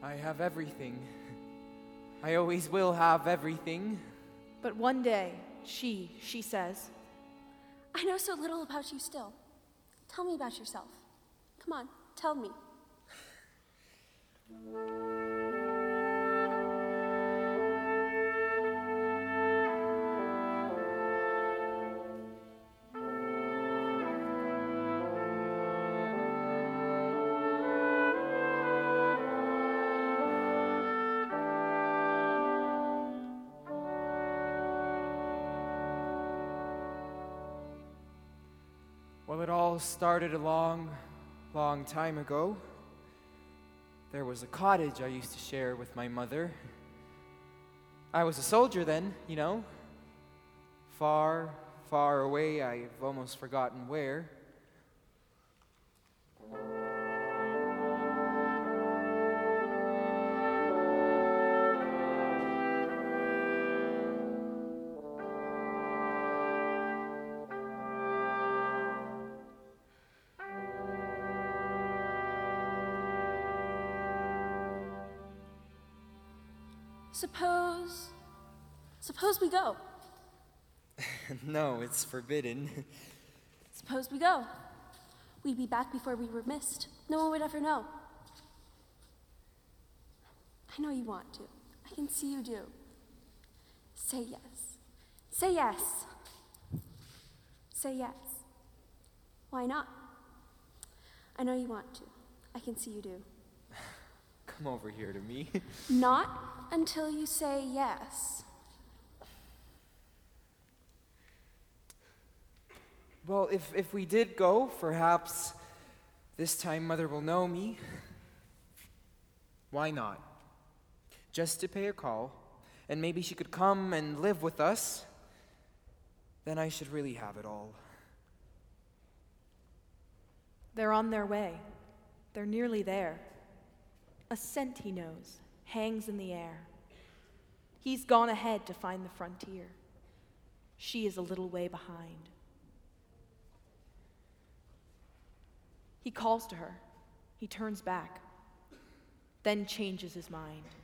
I have everything. I always will have everything. But one day, she says, I know so little about you still. Tell me about yourself. Come on, tell me. Well, it all started a long, long time ago. There was a cottage I used to share with my mother. I was a soldier then, you know. Far, far away, I've almost forgotten where. Suppose we go. No, it's forbidden. Suppose we go. We'd be back before we were missed. No one would ever know. I know you want to. I can see you do. Say yes. Say yes. Say yes. Why not? I know you want to. I can see you do. Come over here to me. Not until you say yes. Well, if we did go, perhaps this time Mother will know me. Why not? Just to pay a call, and maybe she could come and live with us. Then I should really have it all. they're on their way. They're nearly there. A scent he knows hangs in the air. He's gone ahead to find the frontier. She is a little way behind. He calls to her. He turns back, then changes his mind.